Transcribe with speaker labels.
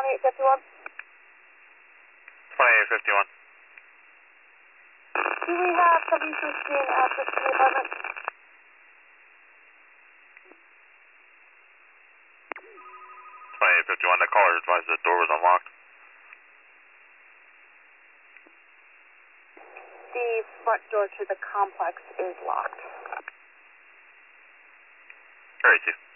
Speaker 1: 2851.
Speaker 2: 2851.
Speaker 1: Do we have somebody who's seen access to the apartment?
Speaker 2: 2851, the caller advised the door was unlocked.
Speaker 1: The front door to the complex is locked.
Speaker 2: Alright, 2.